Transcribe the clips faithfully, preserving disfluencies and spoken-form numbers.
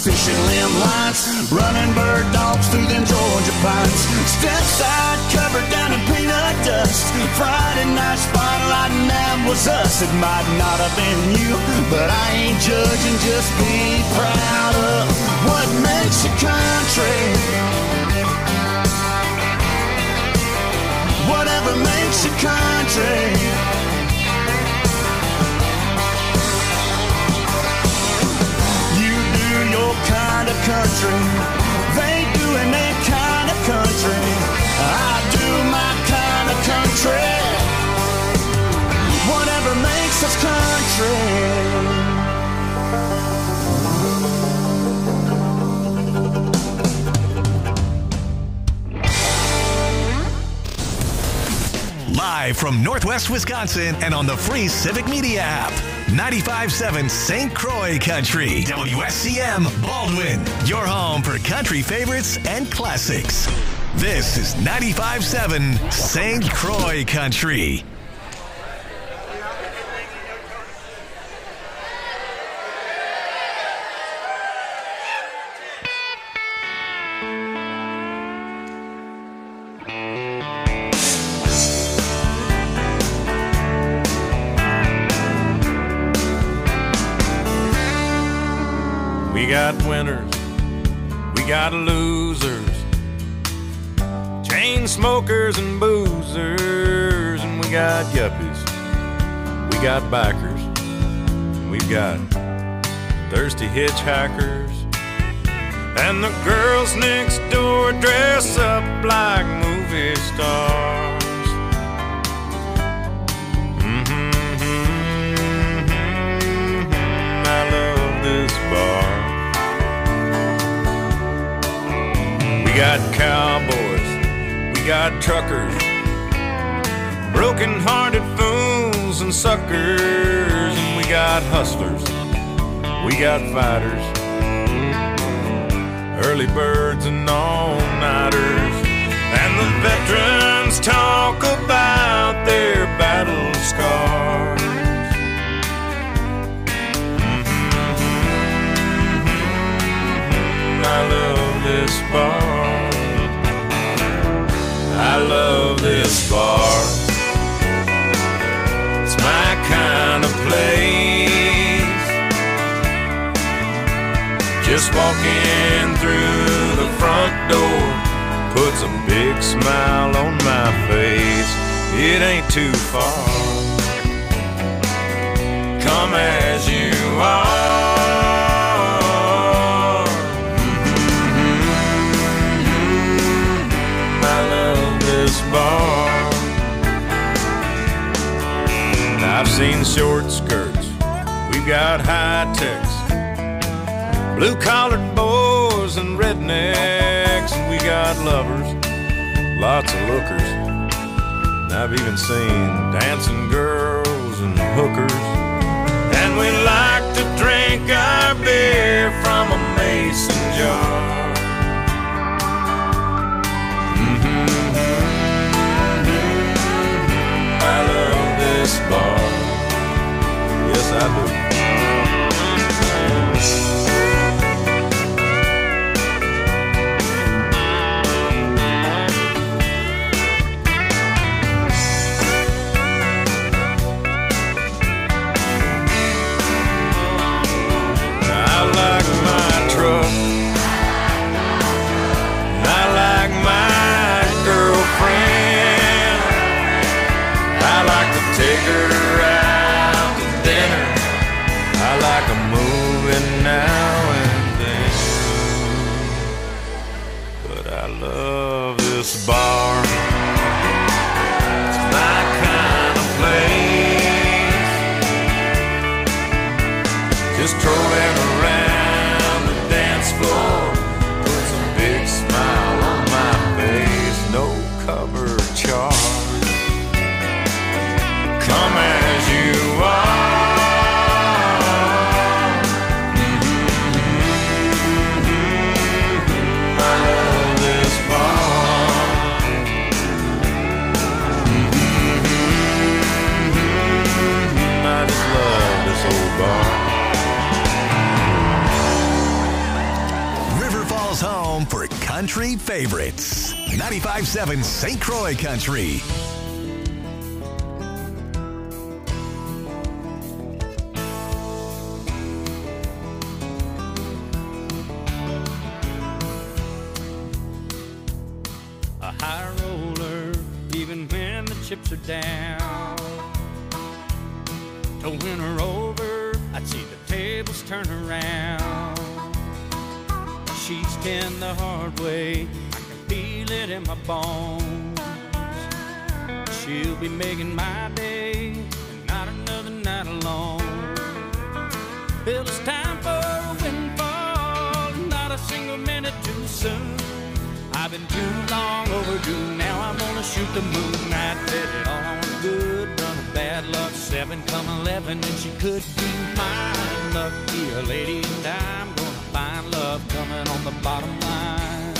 fishing limb lights, running bird dogs through them Georgia pines. Step side covered down in peanut dust. Friday night spotlight, and that was us. It might not have been you, but I ain't judging, just be proud of what makes your country. Whatever makes your country. You do your kind of country. They doing their kind of country. I do my kind of country. Whatever makes us country. Live from Northwest Wisconsin and on the free Civic Media app. ninety-five point seven Saint Croix Country. W S C M Baldwin. Your home for country favorites and classics. This is ninety-five point seven Saint Croix Country. We got winners, we got losers, chain smokers and boozers, and we got yuppies, we got bikers, and we've got thirsty hitchhikers, and the girls next door dress up like movie stars. Mm-hmm, mm-hmm, I love this bar. We got cowboys, we got truckers, broken-hearted fools and suckers, and we got hustlers, we got fighters, early birds and all-nighters, and the veterans talk about their battle scars. Mm-hmm, I love this bar. I love this bar. It's my kind of place. Just walking through the front door puts a big smile on my face. It ain't too far. Come as you are. Bar. I've seen short skirts, we've got high techs, blue-collared boys and rednecks, and we got lovers, lots of lookers, and I've even seen dancing girls and hookers, and we like to drink our beer from a mason jar. I love this bar. Yes, I do. Nashville's home for country favorites. ninety-five seven Saint Croix Country. A high roller, even when the chips are down. To win her over, I'd see the tables turn around. She's ten the hard way, I can feel it in my bones. She'll be making my day, and not another night alone. Well, it's time for a windfall, not a single minute too soon. I've been too long overdue, now I'm gonna shoot the moon. I bet it all on a good run of bad luck. Seven come eleven, and she could be mine. Lucky a lady, and I'm gonna find love coming on the bottom line.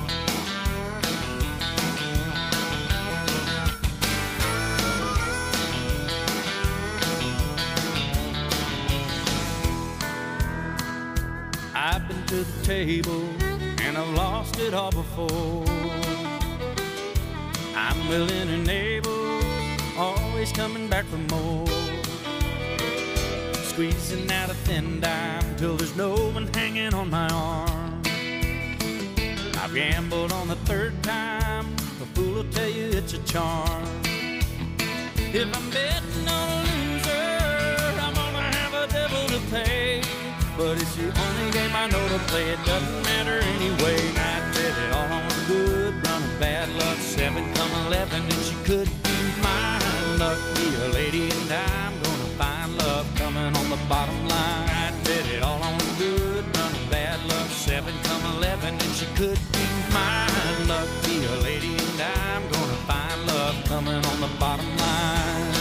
I've been to the table, and I've lost it all before. I'm willing and able, always coming back for more. Squeezing out a thin dime till there's no one hanging on my arm. I've gambled on the third time, a fool will tell you it's a charm. If I'm betting on a loser, I'm gonna have a devil to pay. But it's the only game I know to play, it doesn't matter anyway. I bet it all on a good run of bad luck. Seven come eleven, and she could be mine. Lucky a lady, and I'm gonna find love coming on the bottom line. I bet it all on a good run of bad luck. Seven come eleven, and she could be mine. Lucky a lady, and I'm gonna find love coming on the bottom line.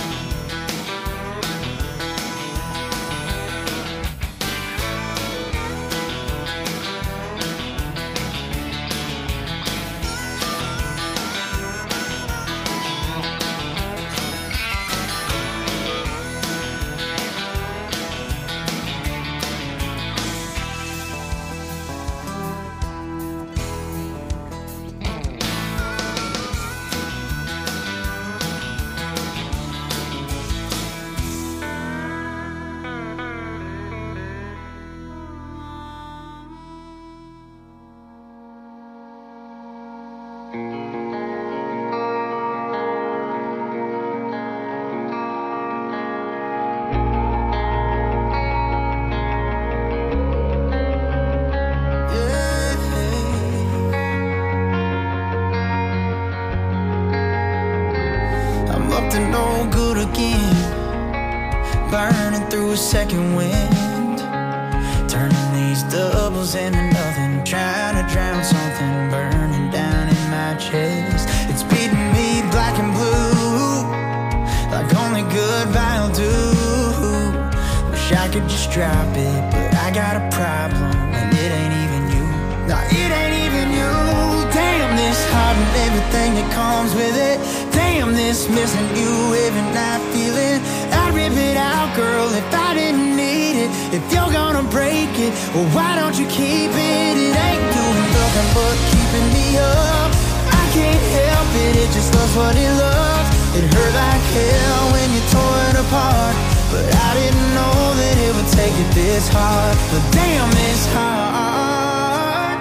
Second wind, turning these doubles into nothing, trying to drown something burning down in my chest. It's beating me black and blue, like only good vinyl do. Wish I could just drop it, but I got a problem, and it ain't even you. No, it ain't even you. Damn, this heart and everything that comes with it. Damn, this missing you every night feeling. I'd rip it out, girl, if I didn't need it. If you're gonna break it, well, why don't you keep it? It ain't doing nothing but keeping me up. I can't help it, it just loves what it loves. It hurt like hell when you tore it apart, but I didn't know that it would take it this hard. But damn, it's hard.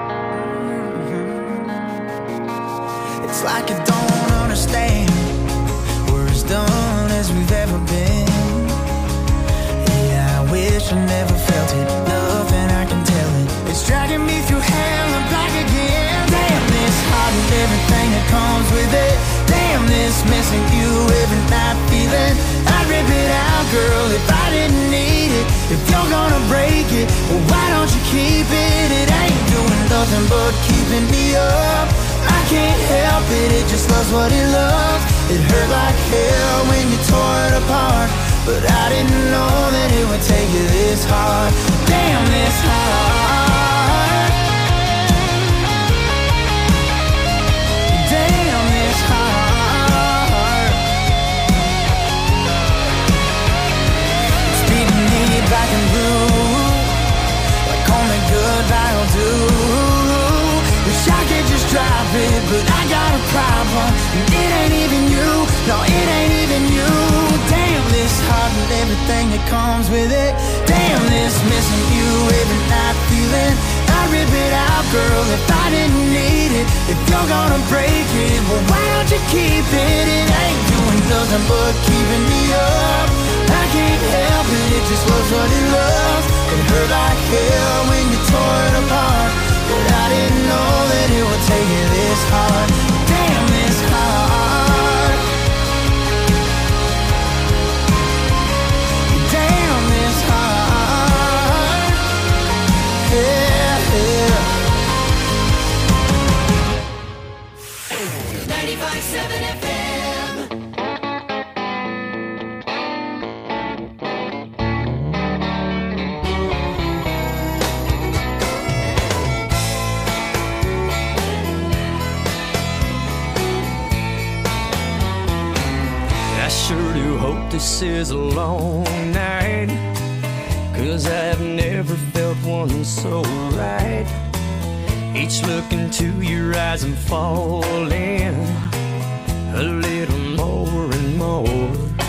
Mm-hmm. It's like you don't understand. We're as done as we've ever been. Yeah, I wish I never felt it. Nothing I can tell it. It's dragging me through hell and back again. Damn, this heart and everything that comes with it. Damn, this missing you every night feeling. I'd rip it out, girl, if I didn't need it. If you're gonna break it, well, why don't you keep it? It ain't doing nothing but keeping me up. I can't help it, it just loves what it loves. It hurt like hell when you tore it apart, but I didn't know that it would take you this hard. Damn, this hard. Damn, this hard. It's beating me black and blue, like only good vinyl do. it, but I got a problem. And it ain't even you, no, it ain't even you. Damn this heart and everything that comes with it. Damn this missing you every night feeling. I'd rip it out, girl, if I didn't need it. If you're gonna break it, well, why don't you keep it? It ain't doing nothing but keeping me up. I can't help it, it just was what it was. It hurt like hell when you tore it apart, but I didn't know that it would take it this hard. Damn this hard. Damn this hard. Yeah, yeah. ninety-five point seven F M. Sure do hope this is a long night, 'cause I've never felt one so right. Each look into your eyes I'm falling a little more and more.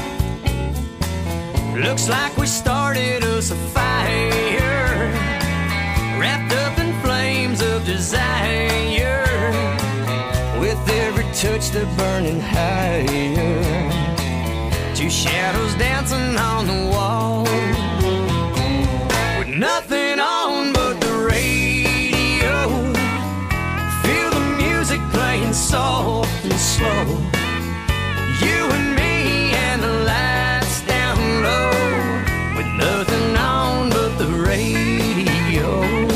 Looks like we started us a fire, wrapped up in flames of desire. With every touch they're burning higher. Two shadows dancing on the wall, with nothing on but the radio. Feel the music playing soft and slow. You and me and the lights down low, with nothing on but the radio.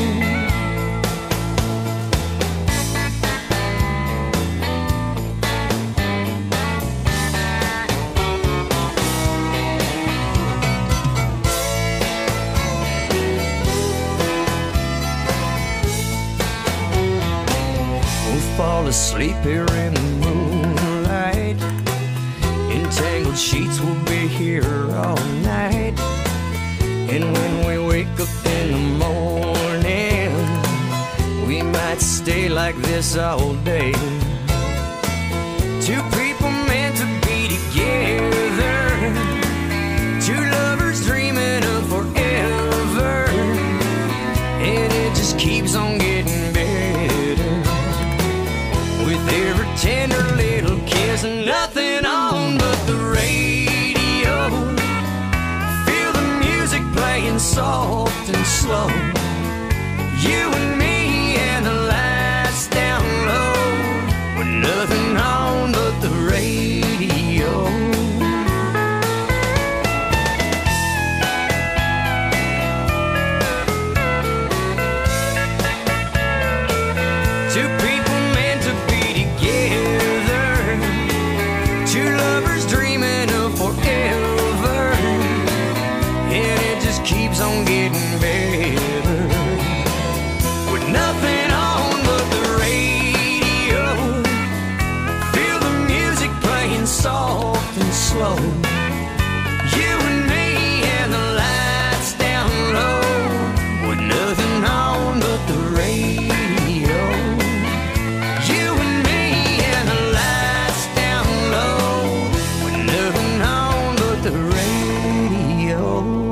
Fall asleep here in the moonlight. Entangled sheets will be here all night. And when we wake up in the morning, we might stay like this all day. Two people meant to be together, two lovers dreaming of forever, and it just keeps on getting better. With every tender little kiss and nothing on but the radio. Feel the music playing soft and slow. You and me and the lights down low, with nothing on but the radio. Two people meant to be together, two lovers dreaming of forever, and it just keeps on getting better. With nothing on but the radio. Feel the music playing soft and slow. You and me and the lights down low, with nothing on but the radio. You and me and the lights down low, with nothing on but the radio.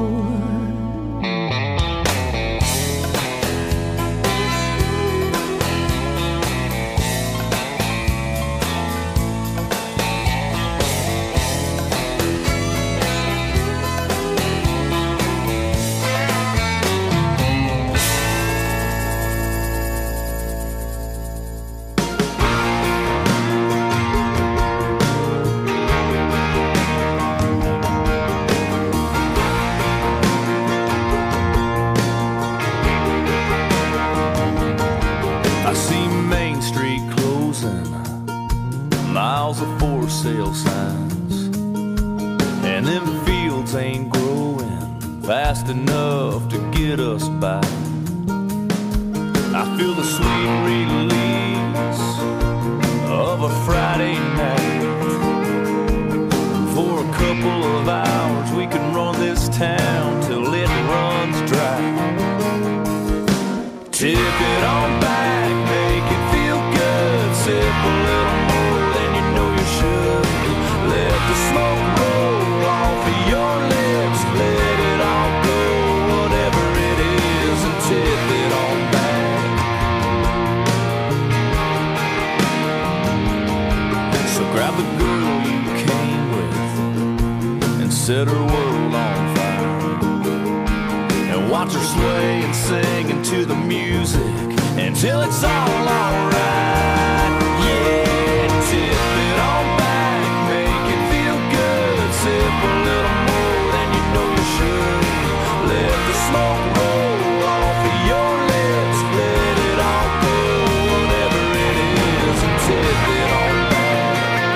I see Main Street closing, miles of for sale signs, and them fields ain't growing fast enough to get us by. I feel the sweet release of a Friday night. For a couple of hours we can run this town till it runs dry. Tip it on back, make it feel good, set her world on fire. And watch her sway and sing into the music until it's all alright. Yeah, tip it on back, make it feel good. Sip a little more than you know you should. Let the smoke roll off of your lips. Let it all go, whatever it is, and tip it on back.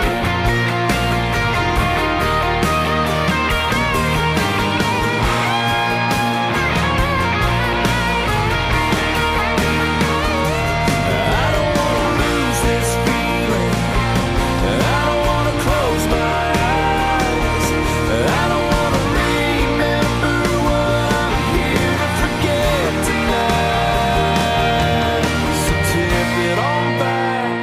I don't wanna lose this feeling. I don't wanna close my eyes. I don't wanna remember what I'm here to forget tonight. So tip it on back.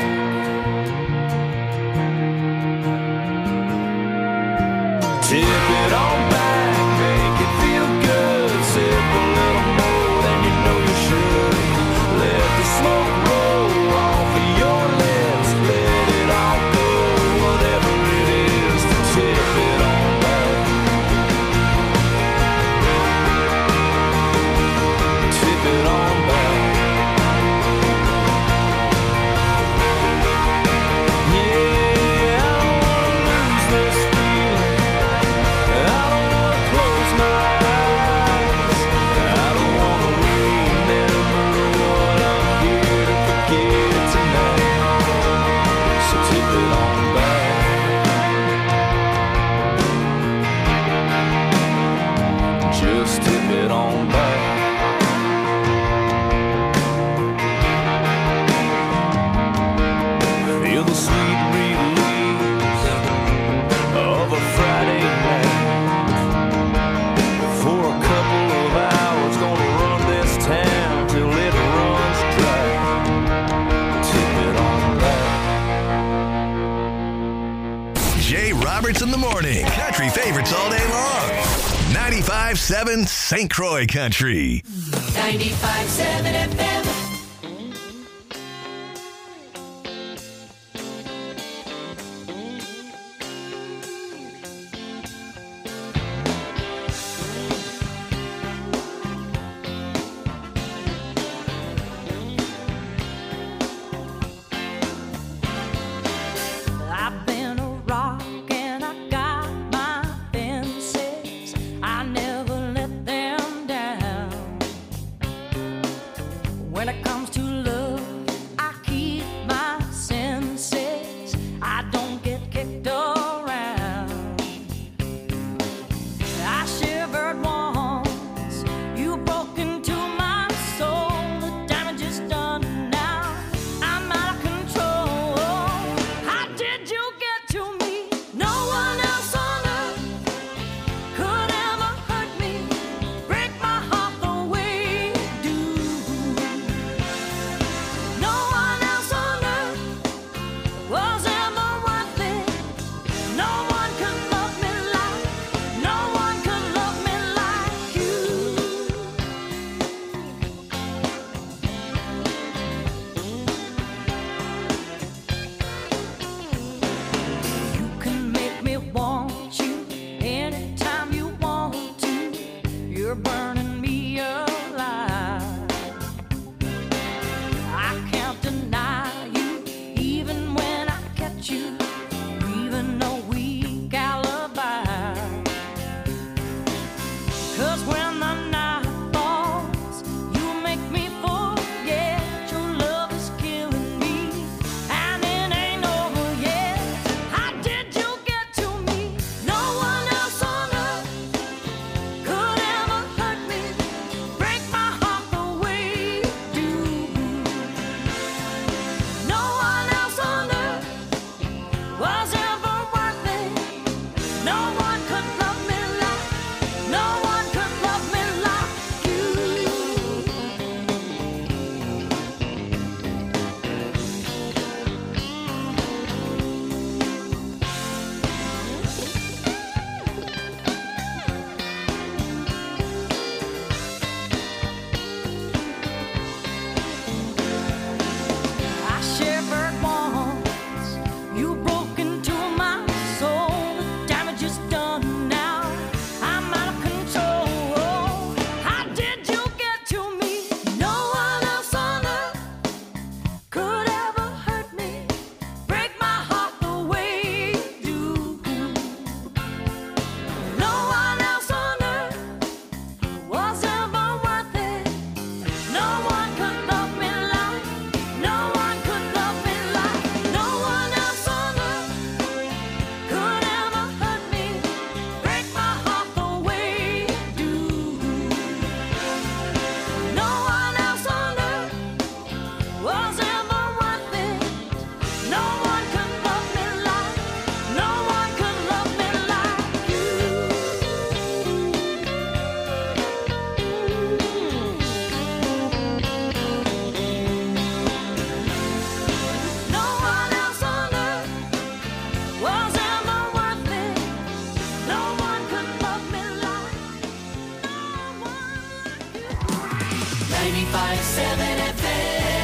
Tip it on back, make it feel good. Sip a little more than you know you should. Let the smoke roll off of your lips. Let it all go, whatever it is, to tip it on back. Tip it on back. Yeah, I don't wanna lose this feeling. I don't wanna close my eyes. I don't wanna remember what I'm here to forget tonight. So tip it on back. Just tip it on back. Feel the sweet release of a Friday night. For a couple of hours, gonna run this town till it runs dry. Tip it on back. Jay Roberts in the morning. Country favorites all day long. ninety-five seven Saint Croix Country. ninety-five seven F M. I've been a rock and I got my fences. I never let them down. When it comes to love, I keep my senses. I don't get kicked around. I shivered once, you broke into my soul. The damage is done now. I'm out of control. How did you get to me? No one else on earth could ever hurt me, break my heart the way you do. ninety-five seven F M.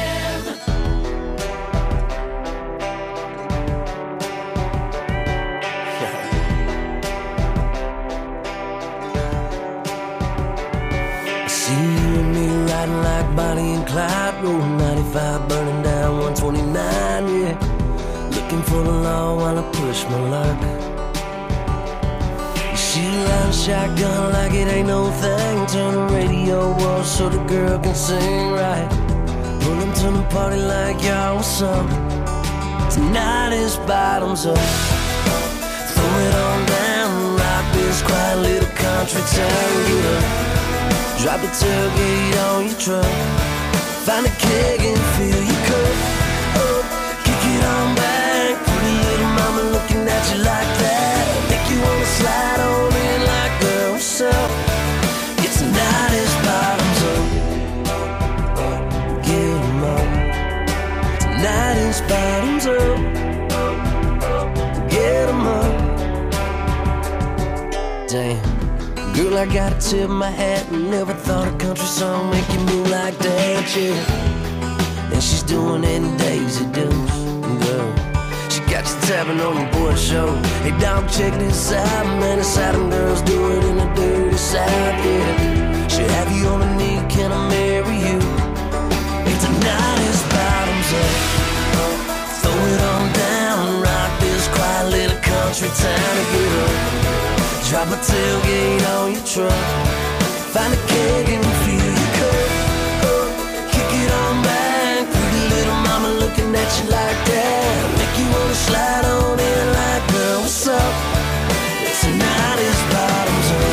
See you and me riding like Bonnie and Clyde, rolling ninety-five, burning down one twenty-nine, yeah. Looking for the law while I push my luck. You shoot a line shotgun like it ain't no thing. Turn the radio off so the girl can sing right. Pull them to the party like y'all, what's up? Tonight is bottoms up. Throw it on down, rock this quiet little country town, get up. Drop the tailgate on your truck. Find a keg and fill your cup. Oh, kick it on back. Pretty little mama looking at you like that. Make you wanna slide on in like, girl, what's up? It's tonight is bottoms up. Get 'em up. Tonight is bottoms up. Get 'em up. Damn. Girl, I gotta tip my hat. Never thought a country song make you move like that, yeah. And she's doing it in Daisy Dukes, girl. She got you tapping on the boy show. Hey, dog, check this out, man. It's how them girls do it in the dirty South, yeah. She'll have you on a knee, can I marry you? Hey, tonight is bottoms up. Throw it on down, rock this quiet little country town to get up. Drop a tailgate on your truck. Find a keg and fill your cup. Oh, kick it on back. Pretty little mama looking at you like that. Make you wanna slide on in like, girl, what's up? Tonight is bottoms up.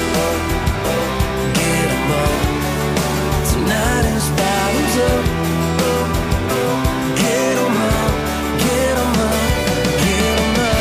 Get 'em up. Tonight is bottoms up. Get 'em up. Get 'em up. Get 'em up.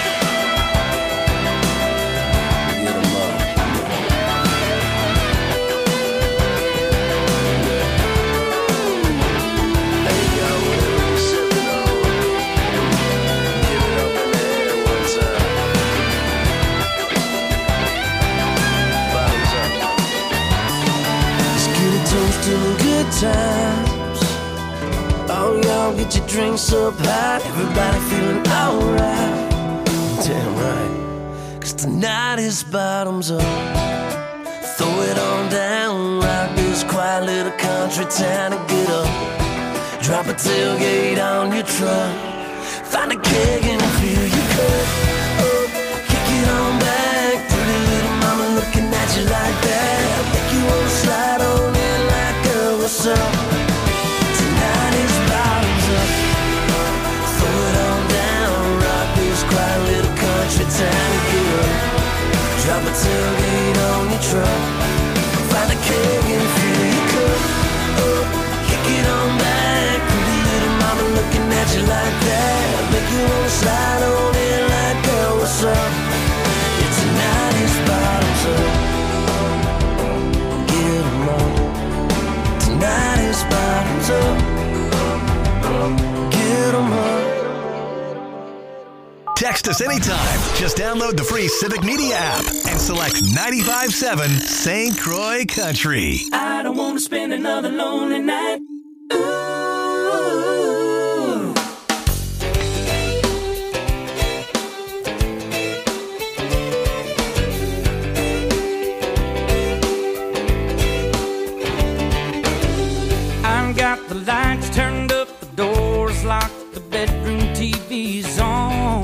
To the good times. Oh, y'all get your drinks up high. Everybody feeling alright. Damn right. Cause tonight is bottoms up. Throw it on down. Rock this quiet little country town and get up. Drop a tailgate on your truck. Find a keg and fill your cup. Oh, kick it on back. Pretty little mama looking at you like that. Make you wanna slide on in like, girl, what's up? Tonight is bottoms up. Throw it on down. Rock this quiet little country town and get up. Drop a tailgate on your truck. Find a keg and fill your cup. Oh, kick it on back. Pretty little mama looking at you like that. Make you wanna slide on in like, girl, what's up? Yeah, tonight is bottoms up. Get 'em up. Tonight is bottoms up. Get 'em up. Text us anytime. Just download the free Civic Media app and select ninety-five seven Saint Croix Country. I don't want to spend another lonely night. Ooh. I've got the lights turned up, the doors locked, the bedroom T V's on.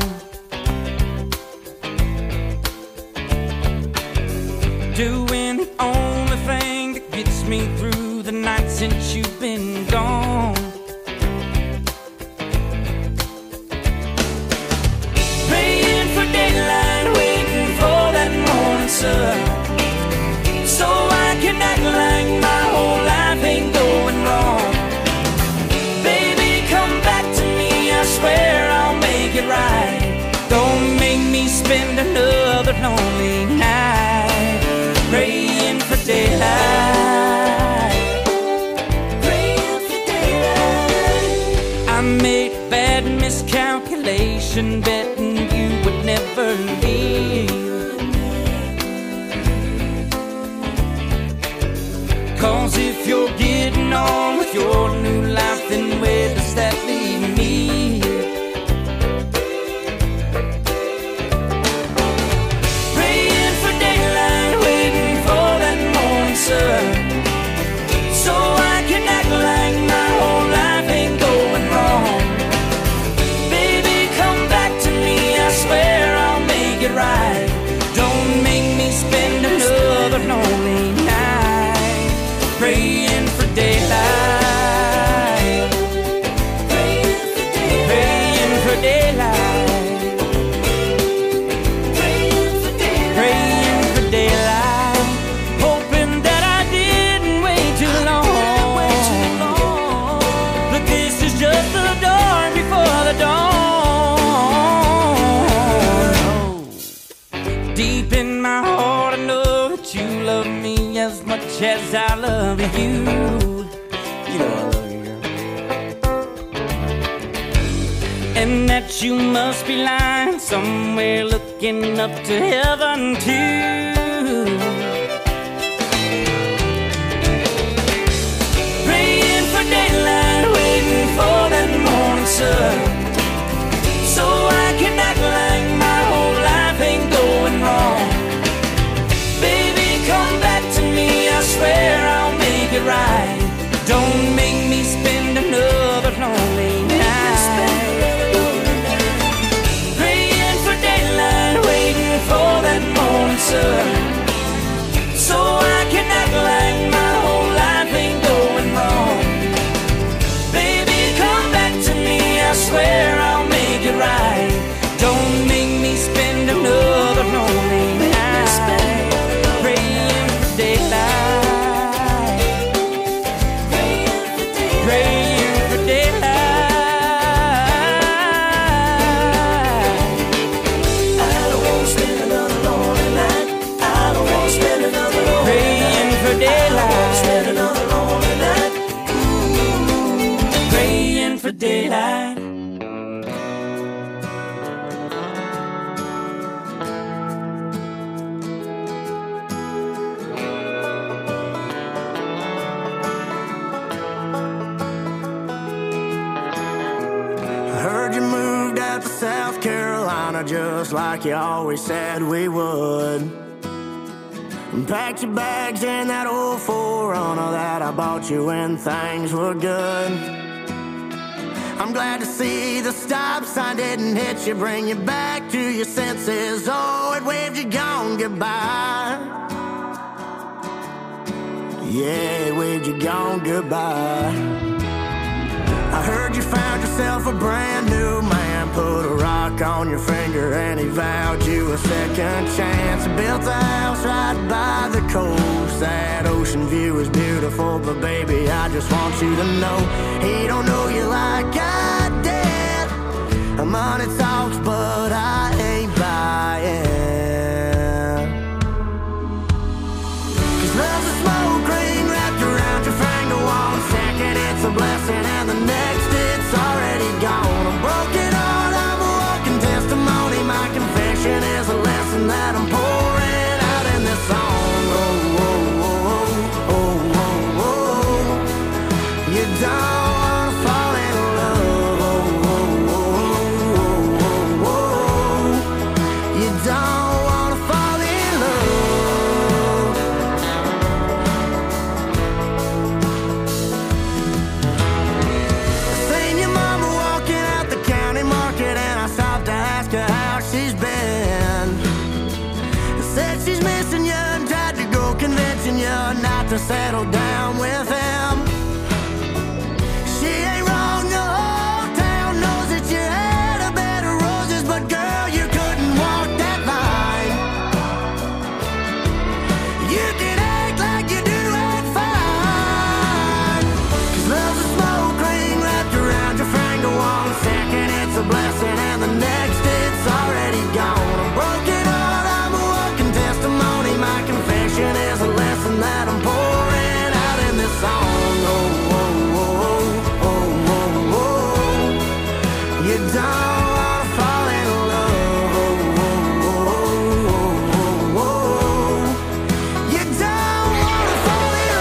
Doing the only thing that gets me through the night since you've been gone. Praying for daylight, waiting for that morning sun, so I can act like my whole life ain't going wrong. Baby, come back to me, I swear I'll make it right. Don't make me spend another lonely night. Praying for daylight. Praying for daylight. I made a bad miscalculation, betting you would never leave. Cause if you're getting much as I love you. You know I love you, girl. And that you must be lying somewhere looking up to heaven too. Praying for daylight, waiting for that morning sun, so I can act like my whole life ain't going wrong. Baby, come back to me, I swear I'll make it right. Don't make me spend another lonely night. Praying for daylight, waiting for that morning sun, so I can act like my whole life ain't going wrong. Baby, come back to me, I swear I'll make it right. Don't make me spend another lonely night. Praying for daylight, praying for daylight. I don't want to spend another lonely night. I don't want to spend another lonely Praying night. for daylight, Spend another lonely night. praying for daylight. I heard you moved out to South Carolina just like you always said we would. And packed your bags in that old four runner that I bought you when things were good. I'm glad to see the stop sign didn't hit you, bring you back to your senses. Oh, it waved you gone goodbye. Yeah, it waved you gone goodbye. I heard you found yourself a brand new man, put a rock on your finger and he vowed you a second chance. Built a house right by the coast, that ocean view is beautiful, but baby, I just want you to know he don't know you like I did. Money talks, but I ain't buying. Cause love's a smoke ring wrapped around your finger. One second it's a blessing and the next it's already gone. A broken heart, I'm a walking testimony. My confession is a lesson that I'm pouring out in this song. Oh, oh, oh, oh, oh, oh. You don't wanna fall in love. Oh, oh, oh, oh, oh, oh. You don't wanna fall in love. Seen your mama walking out the county market and I stopped to ask her how she's been. Said she's missing you and tried to go convincing you not to settle down with him. She ain't wrong, the whole town knows that you had a bed of roses, but girl, you couldn't walk that line. You can act like you do act fine. Cause love's a smoke ring wrapped around your finger. One second it's a blessing and the next it's already gone. A broken heart, I'm a walking testimony. My confession is a lesson that I'm pouring out in this song. Oh, oh, oh, oh, oh, oh. You don't wanna fall in love. Oh, oh, oh, oh, oh, oh. You don't wanna fall in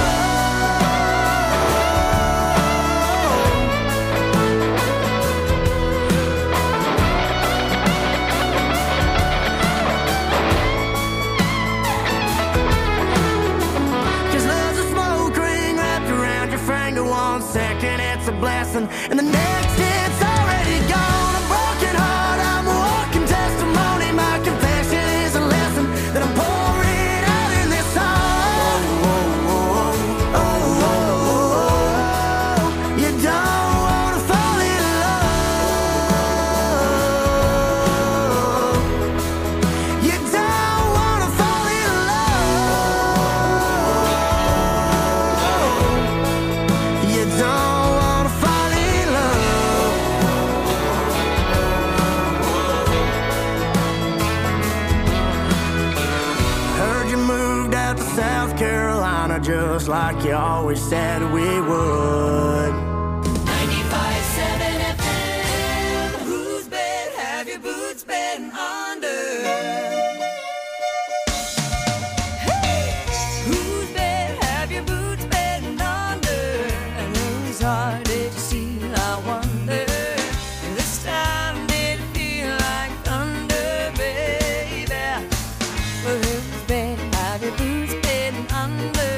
love. Cause love's a smoke ring wrapped around your finger. One second it's a blessing and the next it's already gone. A broken heart, I'm a walking testimony. My confession is a lesson that I'm pouring out in this song. Oh, oh, oh, oh, oh, oh. You don't wanna fall in love. You don't wanna fall in love. You don't wanna fall in love. like you always said we would. ninety-five seven F M. Whose bed have your boots been under? Hey! Whose bed have your boots been under? And whose heart did you steal, I wonder? This time did it feel like thunder, baby? Well, whose bed have your boots been under?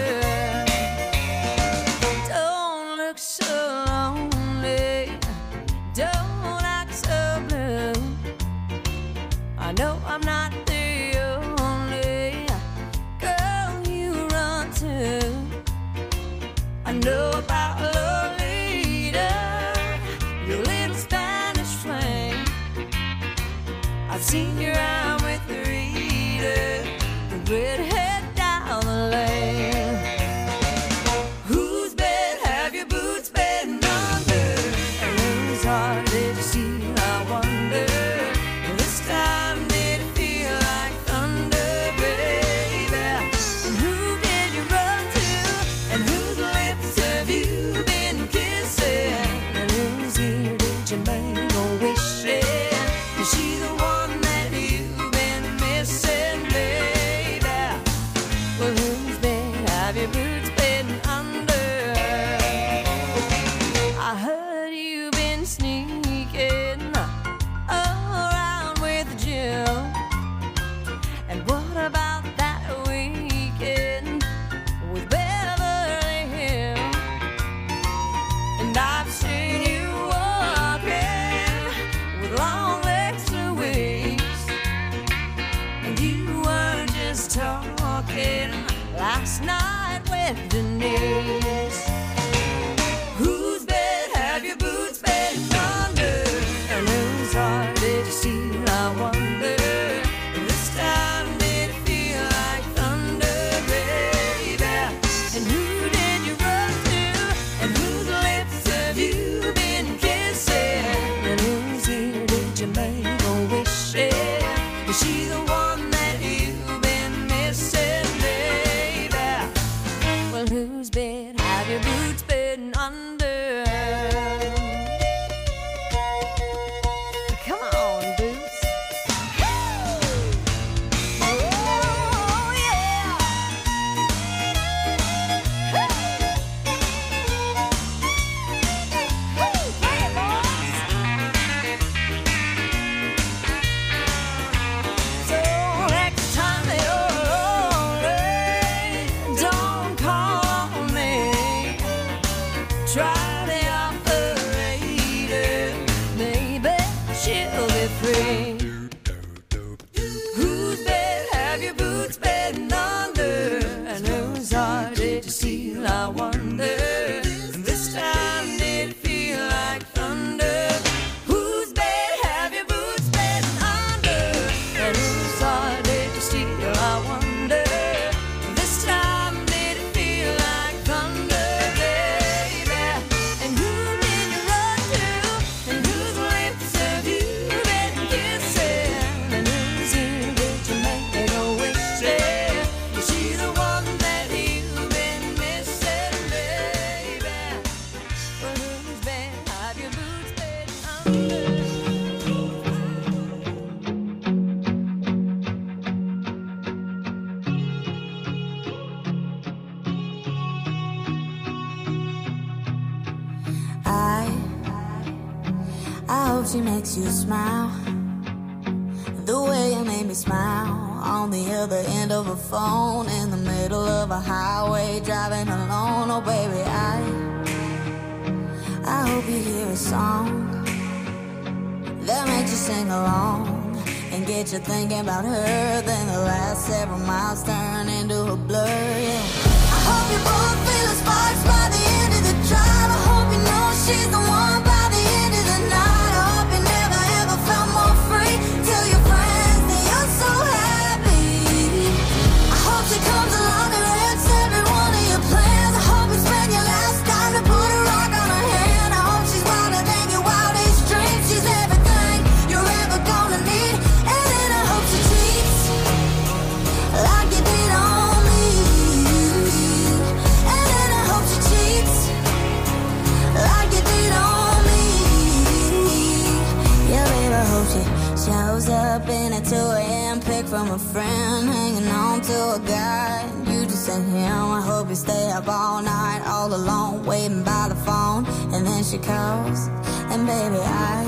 Don't look so lonely, don't act so blue. I know I'm not the only girl you run to. I know about Lolita, your little Spanish flame. I've seen you around with Rita, the redhead down the lane. Whose bed have your boots been under? And whose heart did you steal, I wonder? This time did it feel like thunder, baby? And who did you run to? And whose lips have you been kissing? And whose ear did you make a wish in? Is she the one that you've been missing, baby? Well, whose bed have your boots been under? I heard you've been sneaking around with Jill. And what about that weekend with Beverly Hills? And I've seen you walking with long legs Louise. And you weren't just talking last night with Denise. Whose bed have your boots been under? And whose heart did you steal, I wonder? This time did it feel like thunder, baby? And who did you run to? And whose lips have you been kissing? And whose ear did you make a wish in? Is she the one that you've been missing, baby? Well, whose bed have your boots been under? Come on, boots. Oh, yeah. Hey, boys. So next time you're lonely, don't call me. Try the operator, maybe she'll be free. Whose bed have your boots been under? And whose heart did you steal, I wonder? And this time did it feel like thunder? Whose bed have your boots been under? And whose heart did you steal, I wonder? This time did it feel like thunder, baby? And who did you run to? And whose lips have you been kissing? And whose ear did you make a wish in? Is she the one that you've been missing, baby? Well, whose bed have your boots been under? I, I hope she makes you smile the way you made me smile on the other end of a phone in the middle of a highway driving alone. Oh baby, I, I hope you hear a song that makes you sing along and get you thinking about her. Then the last several miles turn into a blur, yeah. I hope you both feel the sparks by the end of the drive. I hope you know she's the one by the end of the night. I hope you never ever felt more free. Tell your friends that you're so happy. I hope she comes along and wrecks every one of your plans. I hope you spend your last time to put a rock on her hand. I hope she's wilder than your wildest dreams. She's everything you're ever gonna need. And then I hope she cheats like you did on me. And then a friend hanging on to a guy. You just sent him, I hope you stay up all night, all alone, waiting by the phone. And then she calls, and baby, I,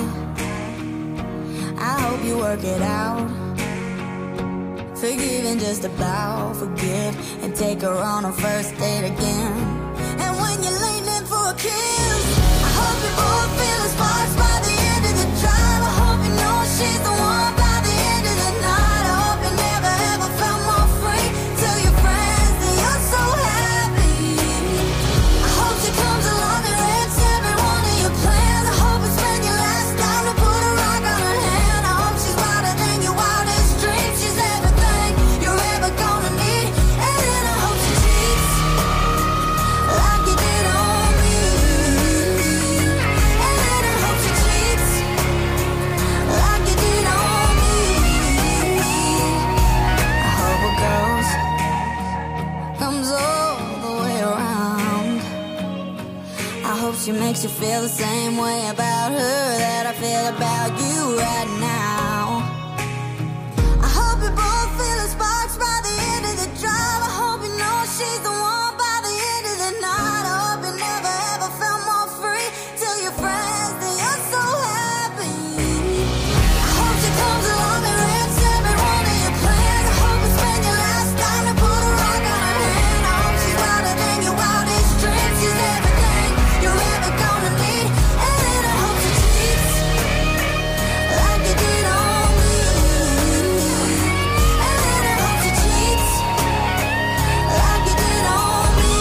I hope you work it out. Forgive and just about forget, and take her on a first date again. And when you're leaning for a kiss, I hope you both feel the sparks by the end of the drive. I hope you know she's the one by the end of the night. I hope you never ever felt more free. Tell your friends that you're so happy. I hope she comes along and wrecks every one of your plans. I hope you spend your last dime to put a rock on her hand. I hope she's wilder than your wildest dreams. She's everything you're ever gonna need. And then I hope she cheats like you did on me. And then I hope she cheats like you did on me. I hope a ghost comes all the way around. I hope she makes you feel the same way about her that I feel about you right now. I hope you both feel the sparks by the end of the drive. I hope you know she's the one by the end of the night. I hope you never ever felt more free. Tell your friends that you're so happy. I hope she comes along and wrecks every one of your plans. I hope you spend your last dime to put a rock on her hand. I hope she's wilder than your wildest dreams. She's everything you're ever gonna need. And then I hope she cheats like you did on me. And then I hope she cheats like you did on me.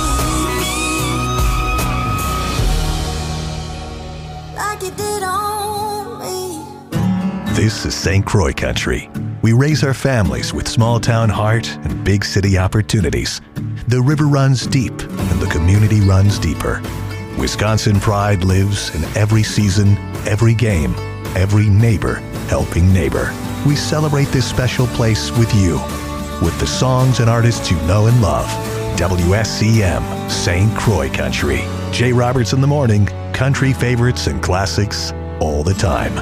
Like you did on me. This is Saint Croix Country. We raise our families with small town heart and big city opportunities. The river runs deep and the community runs deeper. Wisconsin pride lives in every season, every game, every neighbor helping neighbor. We celebrate this special place with you, with the songs and artists you know and love. W S C M, Saint Croix Country. Jay Roberts in the morning, country favorites and classics all the time.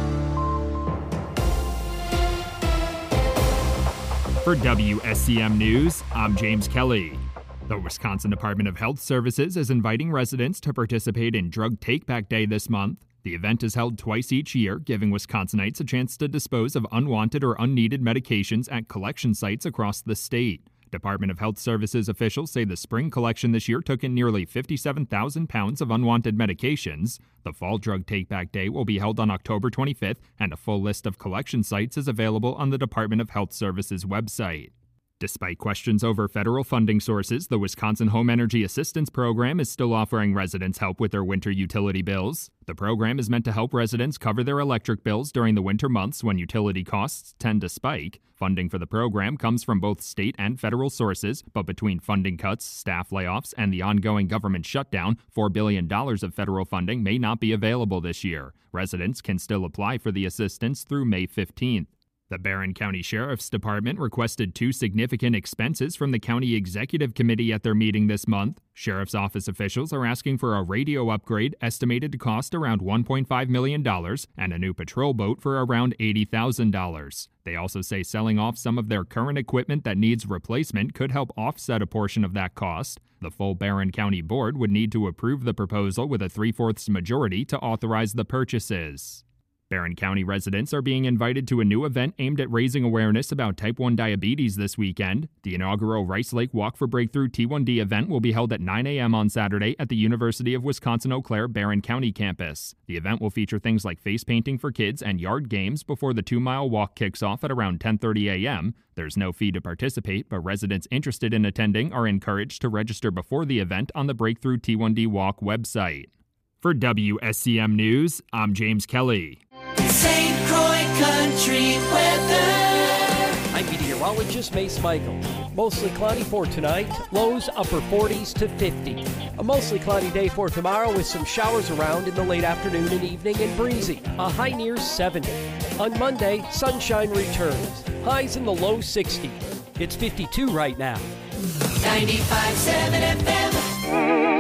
For W S C M News, I'm James Kelly. The Wisconsin Department of Health Services is inviting residents to participate in Drug Take-Back Day this month. The event is held twice each year, giving Wisconsinites a chance to dispose of unwanted or unneeded medications at collection sites across the state. Department of Health Services officials say the spring collection this year took in nearly fifty-seven thousand pounds of unwanted medications. The Fall Drug Take-Back Day will be held on October twenty-fifth, and a full list of collection sites is available on the Department of Health Services website. Despite questions over federal funding sources, the Wisconsin Home Energy Assistance Program is still offering residents help with their winter utility bills. The program is meant to help residents cover their electric bills during the winter months when utility costs tend to spike. Funding for the program comes from both state and federal sources, but between funding cuts, staff layoffs, and the ongoing government shutdown, four billion dollars of federal funding may not be available this year. Residents can still apply for the assistance through May fifteenth. The Barron County Sheriff's Department requested two significant expenses from the County Executive Committee at their meeting this month. Sheriff's Office officials are asking for a radio upgrade estimated to cost around one point five million dollars and a new patrol boat for around eighty thousand dollars. They also say selling off some of their current equipment that needs replacement could help offset a portion of that cost. The full Barron County Board would need to approve the proposal with a three-fourths majority to authorize the purchases. Barron County residents are being invited to a new event aimed at raising awareness about type one diabetes this weekend. The inaugural Rice Lake Walk for Breakthrough T one D event will be held at nine a.m. on Saturday at the University of Wisconsin-Eau Claire Barron County campus. The event will feature things like face painting for kids and yard games before the two-mile walk kicks off at around ten thirty a.m. There's no fee to participate, but residents interested in attending are encouraged to register before the event on the Breakthrough T one D Walk website. For W S C M News, I'm James Kelly. Saint Croix Country weather. I'm meteorologist Mace Michael. Mostly cloudy for tonight, lows upper forties to fifty. A mostly cloudy day for tomorrow with some showers around in the late afternoon and evening and breezy. A high near seventy. On Monday, sunshine returns. Highs in the low sixties. It's fifty-two right now. ninety-five point seven F M.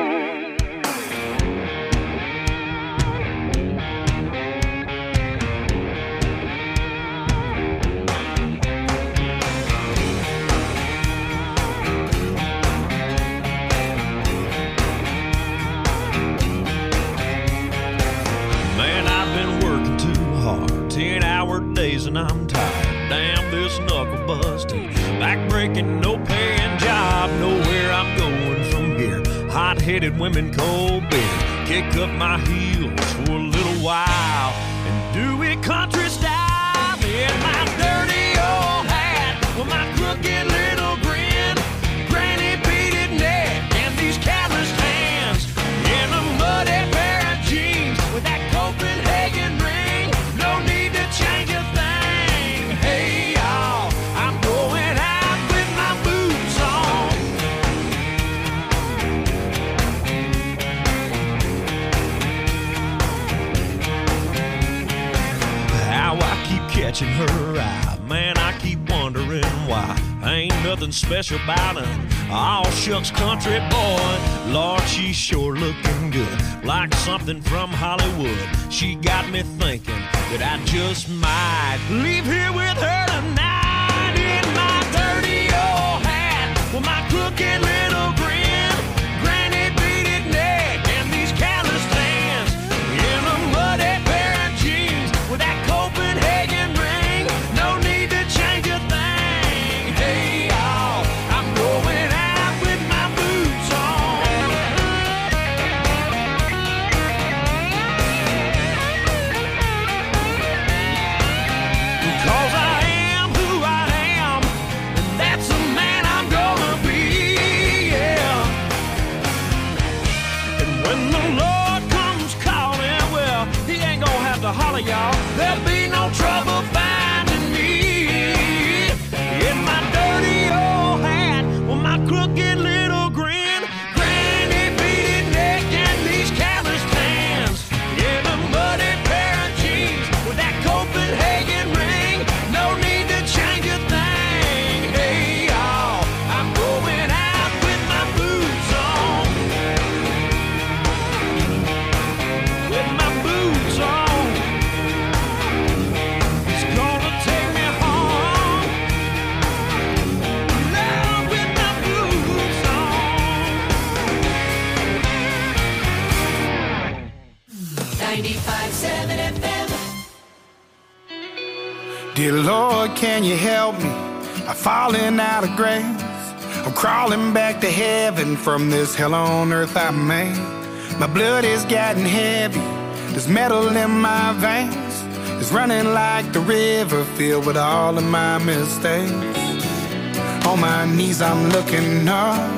days and I'm tired. Damn this knuckle busting, back breaking, no paying job. Nowhere I'm going from here. Hot-headed women, cold beer. Kick up my heels for a little while and do it country style. In my dirty old hat with my crooked little grin, granny beaded neck and these calloused hands, in a muddy pair of jeans with that Copenhagen ring. No need to change a thing. Hey y'all, I'm going out with my boots on. How I keep catching her eye, man, I keep wondering why. Ain't nothing special about her, all shucks country boy. Lord, she's sure looking good, like something from Hollywood. She got me thinking that I just might leave here with her tonight. In my dirty old hat with my crooked little grin, granny beaded neck and these calloused hands, in a muddy pair of jeans with that Copenhagen ring. No need to change a thing. Hey y'all, I'm going out with my boots on. Because I am who I am, and that's the man I'm gonna be, yeah. And when the Lord comes calling, well, he ain't gonna have to holler, y'all. There'll be no trouble finding me. In my dirty old hat with my crooked little grin, granny beaded neck and these calloused hands, in a muddy pair of jeans with that Copenhagen ring. No need to change a thing. Hey y'all, I'm going out with my boots on. With my boots on. It's gonna take me home. Now with my boots on. ninety-five seven F M. Dear Lord, can you help me? I'm falling out of grace. I'm crawling back to heaven from this hell on earth I made. My blood is getting heavy. There's metal in my veins. It's running like the river filled with all of my mistakes. On my knees I'm looking up.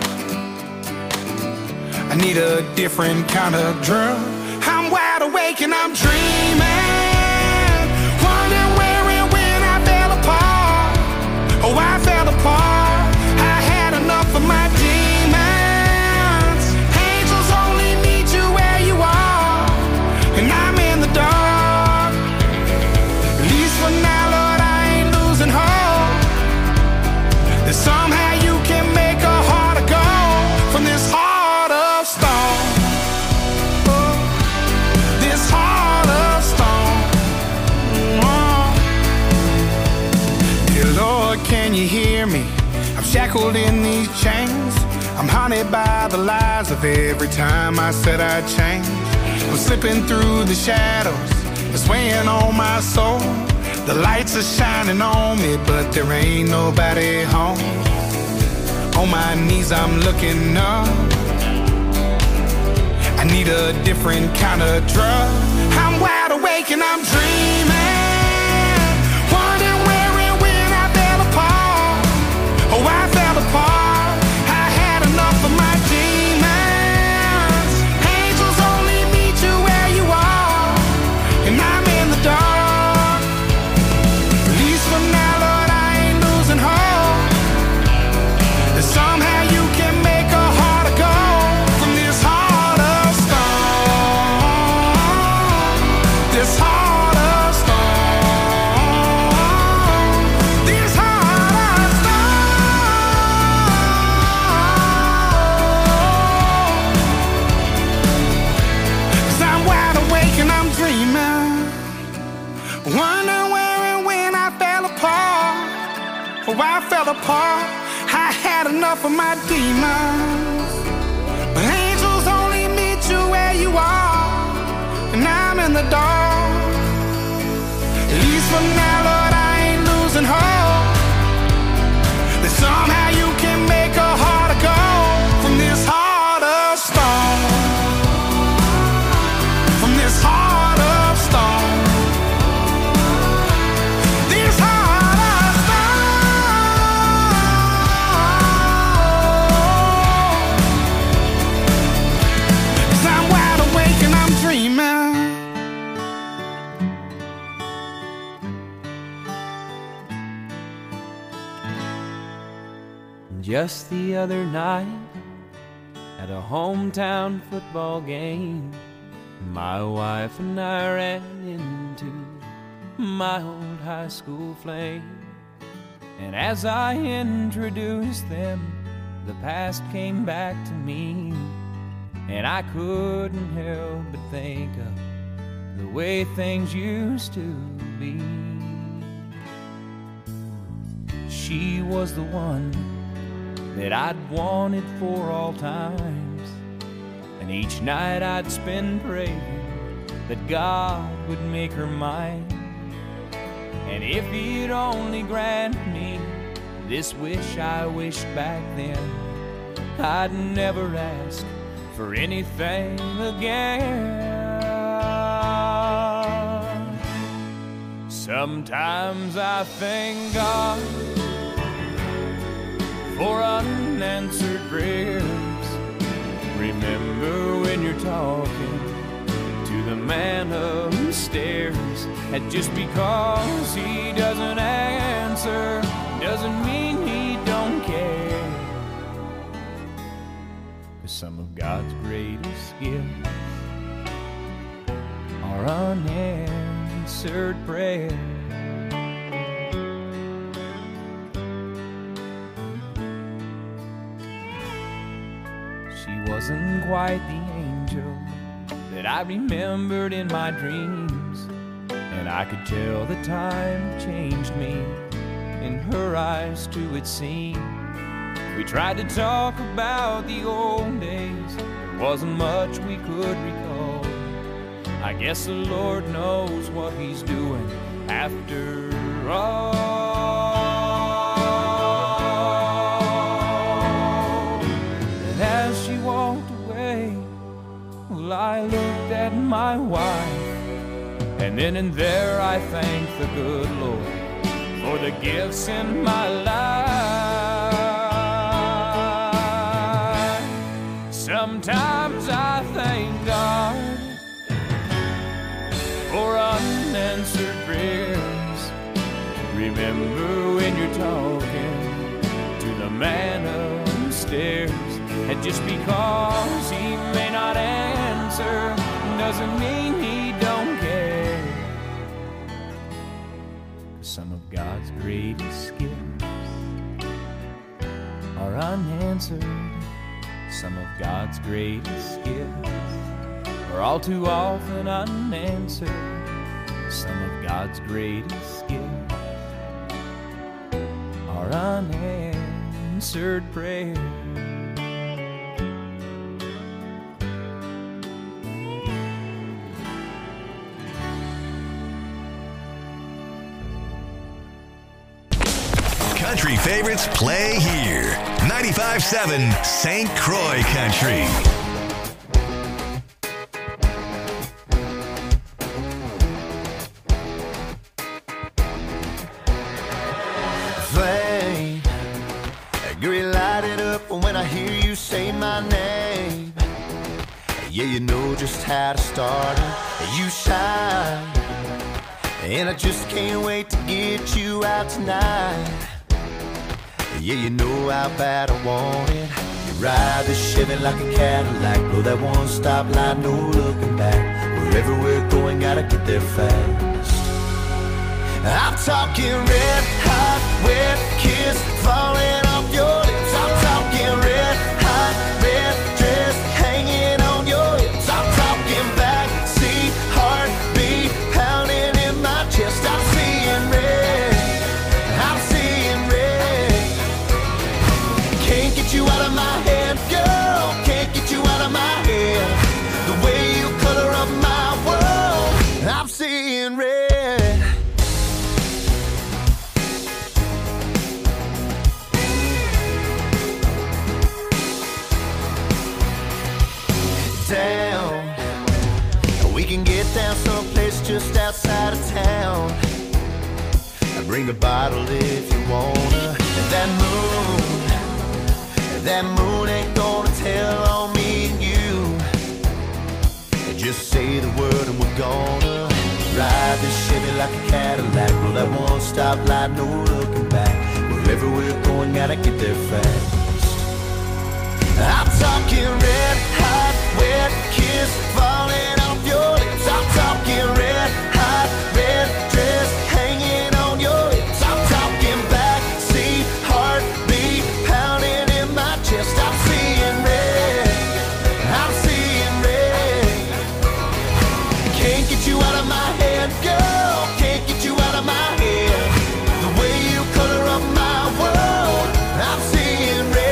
I need a different kind of drug. I'm wide awake and I'm dreaming, wondering where and when I fell apart. Oh, I fell apart. I had enough of my demons. Angels only meet you where you are, and I'm in the dark. At least for now, Lord, I ain't losing hope that somehow you can make a heart of gold from this heart of stone. Oh, this heart of stone. Oh. Dear Lord, can you hear me? I'm shackled in these chains. I'm haunted by the lies of every time I said I'd change. I'm slipping through the shadows, it's weighing on my soul. The lights are shining on me, but there ain't nobody home. On my knees I'm looking up. I need a different kind of drug. I'm wide awake and I'm dreaming, wondering where and when I fell apart. Oh, I fell apart. I had enough of my demons. Angels only meet you where you are, and I'm in the dark. At least for now, Lord, I ain't losing hope that somehow you can make a heart of gold from this heart of stone. This heart of stone. This heart of stone. 'Cause I'm wide awake and I'm dreaming, wondering where and when I fell apart. Oh, I fell apart. I had enough of my demons. But angels only meet you where you are, and I'm in the dark. At least for now, Lord, Just the other night, at a hometown football game, my wife and I ran into my old high school flame. And as I introduced them, the past came back to me, and I couldn't help but think of the way things used to be. She was the one that I'd wanted for all times, and each night I'd spend praying that God would make her mine. And if he'd only grant me this wish I wished back then, I'd never ask for anything again. Sometimes I thank God for unanswered prayers. Remember when you're talking to the man upstairs, and just because he doesn't answer doesn't mean he don't care. 'Cause some of God's greatest gifts are unanswered prayers. She wasn't quite the angel that I remembered in my dreams, and I could tell the time changed me. In her eyes too it seemed. We tried to talk about the old days, there wasn't much we could recall. I guess the Lord knows what he's doing after all. And as she walked away, well, I looked at my wife, and then and there I thanked the good Lord for the gifts in my life. Sometimes I thank God for unanswered prayers. Remember when you're talking to the man upstairs, and just because he may not answer doesn't mean he don't care. Some of God's greatest gifts are unanswered. Some of God's greatest gifts are all too often unanswered. Some of God's greatest gifts are unanswered prayers. Country favorites play here. ninety-five seven Saint Croix Country. Flame, girl, light it up when I hear you say my name. Yeah, you know just how to start it. You shine, and I just can't wait to get you out tonight. Yeah, you know how bad I want it. You ride the Chevy like a Cadillac, blow that one-stop light, no looking back. Wherever we're going, gotta get there fast. I'm talking red hot, wet kiss falling off your lips. I'm talking red hot, red dress hanging on your hips. I'm talking backseat heartbeat pounding in my chest. I'm seeing red, I'm seeing red. Can't get you out of my head, girl. Can't get you out of my head. The way you color up my world, I'm seeing red. Down, we can get down someplace just outside of town. Bring a bottle if you wanna. That moon, that moon ain't gonna tell on me and you. Just say the word and we're gonna ride this Chevy like a Cadillac. Roll that one stop light, no looking back. Wherever wherever we're going, gotta get there fast. I'm talking red hot, wet kiss falling off your lips. I'm talking red hot, red dress hanging on your hips. I'm talking backseat heartbeat pounding in my chest. I'm seeing red, I'm seeing red. Can't get you out of my head, girl. Can't get you out of my head. The way you color up my world, I'm seeing red.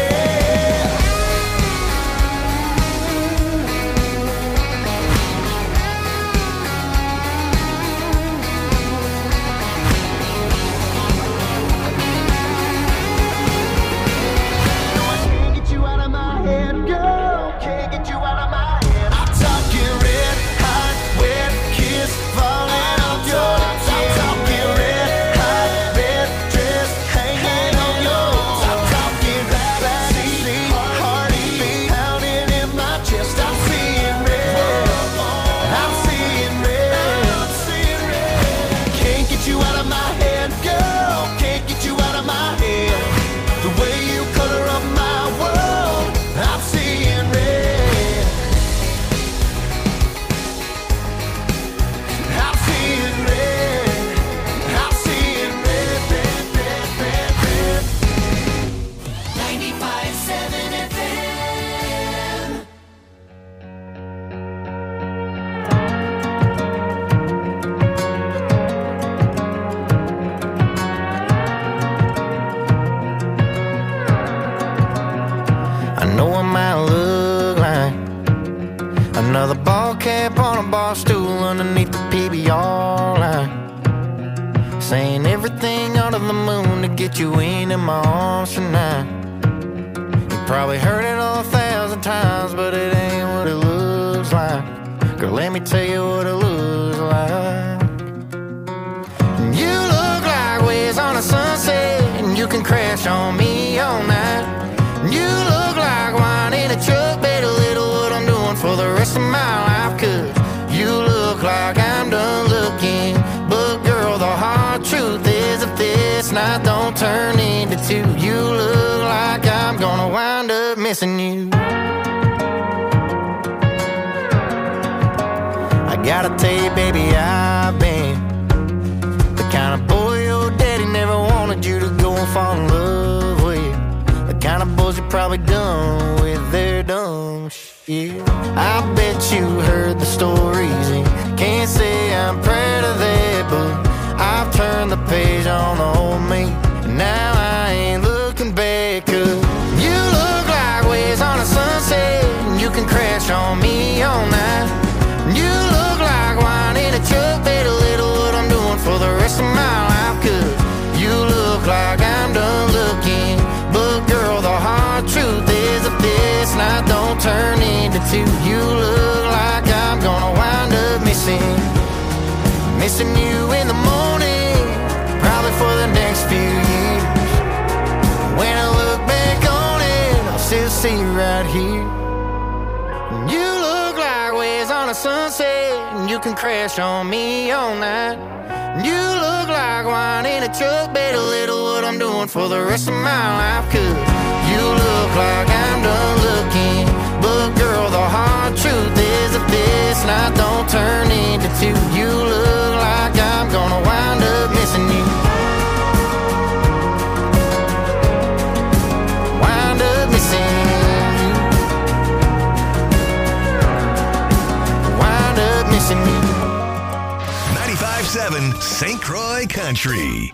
Another ball cap on a bar stool underneath the P B R line, saying everything under the moon to get you into my arms tonight. You probably heard it all a thousand times, but it ain't what it looks like. Girl, let me tell you what it looks like. You look like waves on a sunset, and you can crash on me all night. You look like wine in a truck, better little what I'm doing for the rest of my life. Cause you look like I'm done looking, but girl, the hard truth is if this night don't turn into two, you look like I'm gonna wind up missing you. I gotta tell you, baby, I've been the kind of boy your daddy never wanted you to go and fall in love with. The kind of boys you're probably done with their dumb shit. I bet you heard the stories and can't say I'm proud of that, but I've turned the page on the old me, and now I ain't looking back. Cause you look like waves on a sunset, and you can crash on me all night. You look like wine in a truck, better little what I'm doing for the rest of my life. Cause you look like I'm done looking, but girl, the hard truth is if this night don't turn into two, you look like I'm gonna wind up missing Missing you in the morning, probably for the next few years. When I look back on it, I'll still see you right here. You look like waves on a sunset, and you can crash on me all night. You look like wine in a truck, better little what I'm doing for the rest of my life. Cause you look like I'm done looking, but girl, the hard truth is if this night don't turn into two, you look like I'm gonna wind up missing you. Wind up missing you. Wind up missing you. ninety-five point seven Saint Croix Country.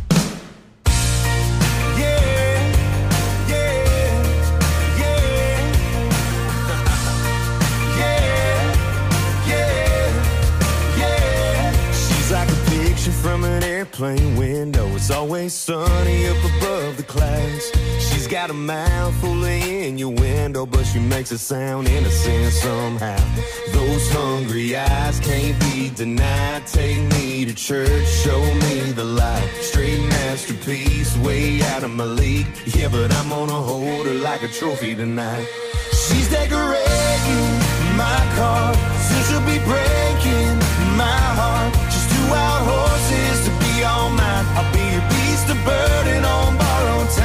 From an airplane window, it's always sunny up above the clouds. She's got a mouth full of innuendo, but she makes it sound innocent somehow. Those hungry eyes can't be denied. Take me to church, show me the light. Straight masterpiece, way out of my league. Yeah, but I'm gonna hold her like a trophy tonight. She's decorating my car, soon she'll be breaking my heart. She's two wild horses to be all mine. I'll be your beast of burden on borrowed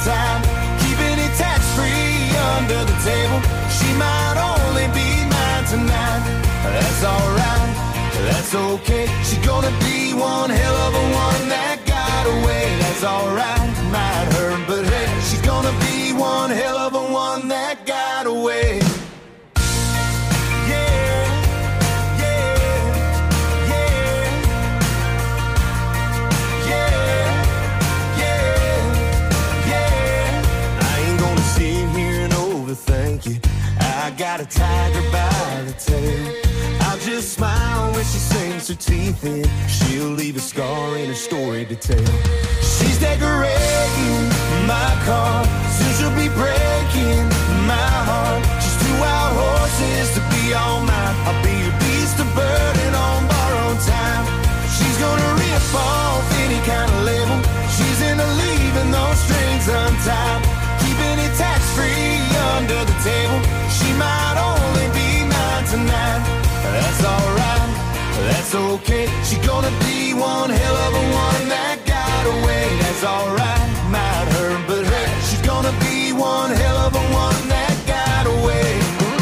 time. Keeping it tax-free under the table. She might only be mine tonight. That's alright, that's okay. She's gonna be one hell of a one that got away. That's alright, might hurt, but hey, she's gonna be one hell of a one that got away. Thank you. I got a tiger by the tail. I'll just smile when she sinks her teeth in. She'll leave a scar in her story to tell. She's decorating my car, soon she'll be breaking my heart. She's two wild horses to be all mine. I'll be a beast of burden on borrowed time. She's gonna rip off any kind of label. She's into leaving those strings untied. Keeping it tax-free under the table. She might only be mine tonight. That's alright, that's okay. She's gonna be one hell of a one that got away. That's alright, might hurt, but hey, she's gonna be one hell of a one that got away.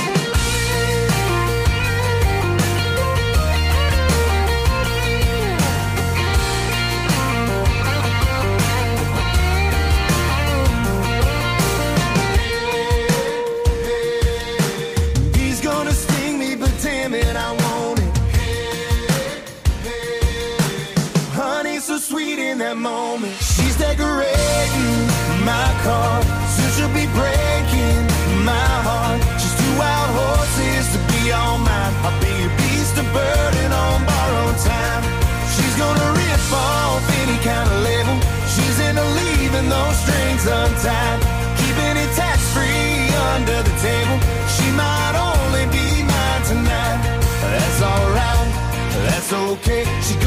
That moment, she's decorating my car, soon she'll be breaking my heart. She's two wild horses to be all mine. I'll be a beast of burden on borrowed time. She's gonna rip off any kind of label. She's into leaving those strings untied. Keeping it tax-free under the table. She might only be mine tonight. That's alright, that's okay. She's